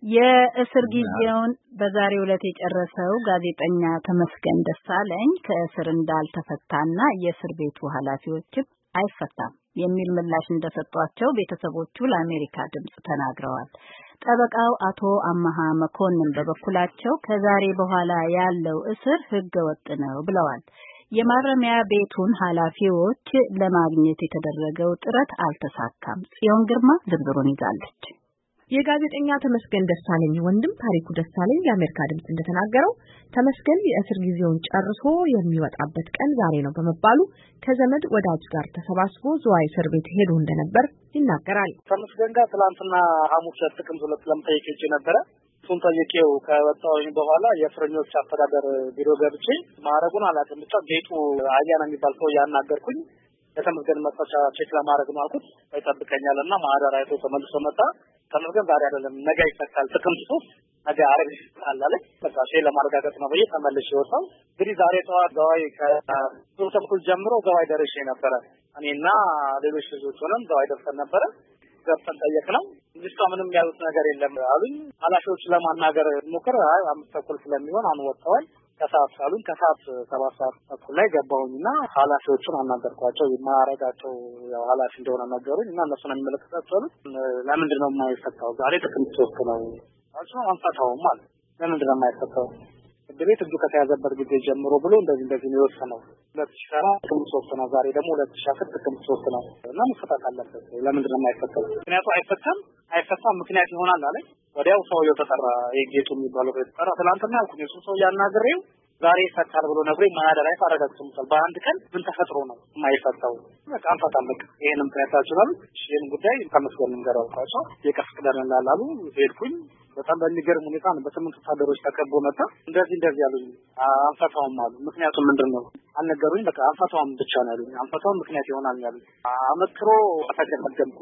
የእስር ጊዜውን በዛሬው ዕለት የጨረሰው ጋዜጠኛ ተመስገን ደሳለኝ ከእስር እንዳልተፈታና የእስር ቤቱ ኃላፊዎችም አይፈታም የሚል ምላሽ እንደሰጧቸው ቤተሰቦቹ ለአሜሪካ ድምጽ ተናግረዋል። ጠበቃው አቶ አመሃ መኮንን በበኩላቸው ከዛሬ በኋላ ያለው እስር ህገወጥ ነው ብለዋል። የማረሚያ ቤቱን ኃላፊዎች ለማግኘት የተደረገው ጥረት አልተሳካም። ጽዮን ግርማ ዝርዝሩን ይዛለች። የጋዜጠኛ ተመስገን ደሳለኝ ወንድም ታሪኩ ደሳለኝ ለአሜሪካ ድምጽ እንደተናገረው ተመስገን የእስር ጊዜውን ጨርሶ የሚወጣበት ቀን ዛሬ ነው በመባሉ ከዘመድ ወዳጅ ጋር ተሰባስቦ ዝዋይ እስር ቤት ሄዶ እንደነበር ይናገራል። ተመስገን ጋር ትላንትና ሐሙስ ጥቅምት 2 ለምጠይቅ ሄጄ ነበረ። እሱን ጠይቄው ከወጣሁኝ በኋላ የእስረኞች አስተዳደር ቢሮ ገብቼ ማረጉን አላውቅም ብቻ ጌጡ አያና የሚባል ሰው ያናገርኩኝ የተመስገን መፈቻ ቼክ ለማድረግ ነው አልኩት። ይጠብቀኛልና ማህደር አይቶ ተመልሶ መጣ። ተመስገን ዛሬ አይደለም ነገ ይፈታል ጥቅምት 3 ነገ አረግ ይፈታል አለ። በቃ ሼ ለማረጋገጥ ነው ብዬ ተመልሼ ወጣሁ። እንግዲህ ዛሬ ጠዋት ዘዋይ ከ3 ጀምሮ ዘዋይ ደርሼ ነበረ። እኔና ሌሎች ልጆች ሆነን ዘዋይ ደርሰን ነበረ። ገብተን ጠየቅነው። ልጅቷ ምንም ያሉት ነገር የለም አሉኝ። ኃላፊዎች ለማናገር ሞክር 5:30 ስለሚሆን አንወጣው ከሰዓት አሉኝ። ከሰዓት 7:30 ላይ ገባሁኝና ኃላፊዎቹን አናገርኳቸው። የማያረጋቸው ያው ኃላፊ እንደሆነ ነገሩኝ እና እነሱን የሚመለከታቸው ለምንድን ነው የማይፈታው? ዛሬ ጥቅምት 3 ነው አልኩ። አንፈታውም ማለት ለምንድን ነው የማይፈታው? ቤት እጁ ከተያዘበት ጊዜ ጀምሮ ብሎ እንደዚህ ነው የወሰነው። 2004 ጥቅምት 3 ነው። ዛሬ ደግሞ 2010 ጥቅምት 3 ነው እና መፈታት አለበት። ለምንድን ነው የማይፈታው? ምክንያቱ አይፈታም ምክንያት ይሆናል አለ። ወዲያው ሰውየው ተጠራ። የጌቱ የሚባለው ተጠራ። ትናንትና አልኩኝ እሱ ሰው ያናገረው ዛሬ ይፈታል ብሎ ነግሮኝ ማህደር አይፈረጋችሁም ሰል በአንድ ቀን ምን ተፈጥሮ ነው የማይፈታው? በቃ አንፈታም በቃ ይሄንም ታያታችኋል። ይሄን ጉዳይ ተመስገን እንገራውቃቸው የከፍቅደን ላላሉ ሄድኩኝ። በጣም በሚገርም ሁኔታ ነው በስምንት ወታደሮች ተከቦ መጣ። እንደዚህ ያሉኝ አንፈታውም አሉ። ምክንያቱም ምንድነው አልነገሩኝ። በቃ አንፈታውም ብቻ ነው ያሉኝ። አንፈታውም ምክንያት ይሆናል ያሉኝ። አመክሮ ተከደምኩ።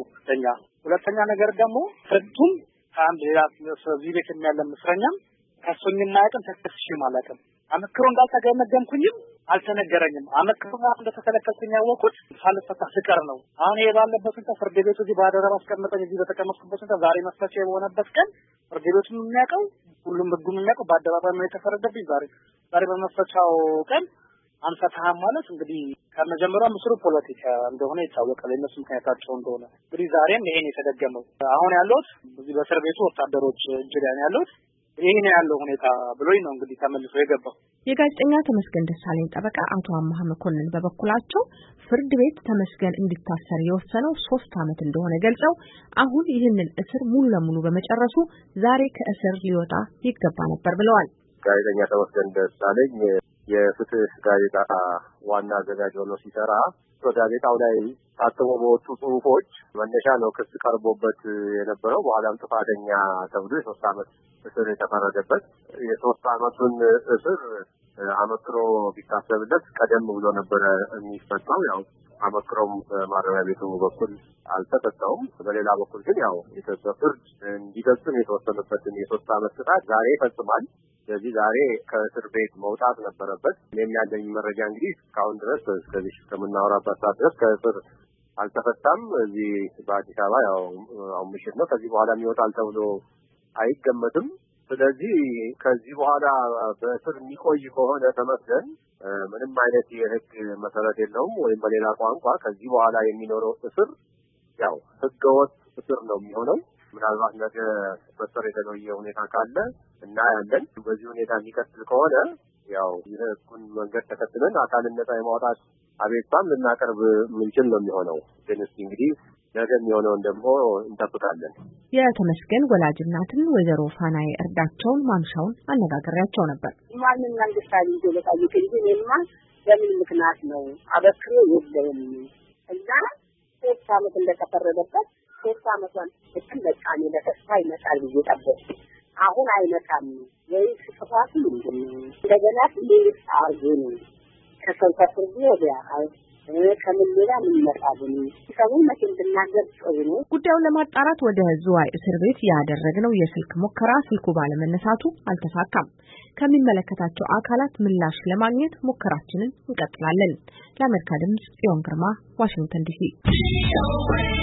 ሁለተኛ ነገር ደግሞ ፍርዱን ከአንድ እዚህ ቤት የሚያለም እስረኛም ከሱኝ የማያውቅም ተከስሽ ማለትም አመክሮ እንዳልተገመገምኩኝም አልተነገረኝም። አመክሮ እንደተከለከልኩኝ ያወቁት ሳልፈታ ስቀር ነው። አሁን የባለበት ፍርድ ቤቱ እዚህ ባደረባ አስቀምጠኝ እዚህ በተቀመጥኩበት ዛሬ መስፈቻ የሆነበት ቀን ፍርድ ቤቱም የሚያውቀው ሁሉም ህጉም የሚያውቀው በአደባባይ ነው የተፈረደብኝ። ዛሬ በመስፈቻው ቀን አንፈታህም ማለት እንግዲህ ከመጀመሪያው ምስሩ ፖለቲካ እንደሆነ ይታወቃል። እነሱ ምክንያታቸው እንደሆነ እንግዲህ ዛሬም ይሄን የተደገመው አሁን ያለውት እዚህ በእስር ቤቱ ወታደሮች እጅዳን ያለውት ይሄን ያለው ሁኔታ ብሎኝ ነው እንግዲህ ተመልሶ የገባው። የጋዜጠኛ ተመስገን ደሳለኝ ጠበቃ አቶ አመሃ መኮንን በበኩላቸው ፍርድ ቤት ተመስገን እንዲታሰር የወሰነው 3 ዓመት እንደሆነ ገልጸው አሁን ይህንን እስር ሙሉ ለሙሉ በመጨረሱ ዛሬ ከእስር ሊወጣ ይገባ ነበር ብለዋል። ጋዜጠኛ ተመስገን ደሳለኝ የፍትህ ጋዜጣ ዋና አዘጋጅ ሆኖ ሲሰራ በጋዜጣው ላይ ታትሞ በወጡ ጽሁፎች መነሻ ነው ክስ ቀርቦበት የነበረው። በኋላም ጥፋተኛ ተብሎ የ3 ዓመት እስር የተፈረደበት የ3 ዓመቱን እስር አመክሮ ቢታሰብለት ቀደም ብሎ ነበር የሚፈታው። ያው አመክሮም በማረሚያ ቤቱ በኩል አልተፈታውም። በሌላ በኩል ግን ያው ፍርድ እንዲፈጽም የተወሰነበትን የ3 ዓመት ቅጣት ዛሬ ይፈጽማል። ስለዚህ ዛሬ ከእስር ቤት መውጣት ነበረበት። የሚያገኝ መረጃ እንግዲህ እስካሁን ድረስ እስከዚህ ከምናወራበት ሰዓት ድረስ ከእስር አልተፈታም። እዚህ በአዲስ አበባ ያው አሁን ምሽት ነው። ከዚህ በኋላ ይወጣል ተብሎ አይገመትም። ስለዚህ ከዚህ በኋላ በእስር የሚቆይ ከሆነ ተመስገን ምንም አይነት የህግ መሰረት የለውም። ወይም በሌላ ቋንቋ ከዚህ በኋላ የሚኖረው እስር ያው ህገወጥ እስር ነው የሚሆነው። ምናልባት ነገ በሰር የተለየ ሁኔታ ካለ እና ያለን በዚህ ሁኔታ የሚቀጥል ከሆነ ያው የህጉን መንገድ ተከትለን አካልን ነፃ የማውጣት አቤቱታም ልናቀርብ ምንችል ነው የሚሆነው። ግን እስኪ እንግዲህ ነገ የሚሆነውን ደግሞ እንጠብቃለን። የተመስገን ወላጅ እናትን ወይዘሮ ፋናዬ እርዳቸውን ማምሻውን አነጋግሬያቸው ነበር። ማንንም አንደሳሊ ይገለጣል እንዴማ ለምን ምክንያት ነው አበክሮ የለም እና 3 ዓመት እንደተፈረደበት 3 ዓመቷን በቃ ለተስፋ ይመጣል ብዬ ጠበቅኩ። አሁን አይመጣም ወይ ስፋቱ ምንድነው? እንደገና ሌሊት አርጉን ከሰው ከፍርድ ወዲያ ከምን ሌላ ምን መጣብኝ ሰው መቼም ብናገር ጥሩ ነው። ጉዳዩን ለማጣራት ወደ ዝዋይ እስር ቤት ያደረግነው የስልክ ሙከራ ስልኩ ባለመነሳቱ አልተሳካም። ከሚመለከታቸው አካላት ምላሽ ለማግኘት ሙከራችንን እንቀጥላለን። ለአሜሪካ ድምጽ ጽዮን ግርማ ዋሽንግተን ዲሲ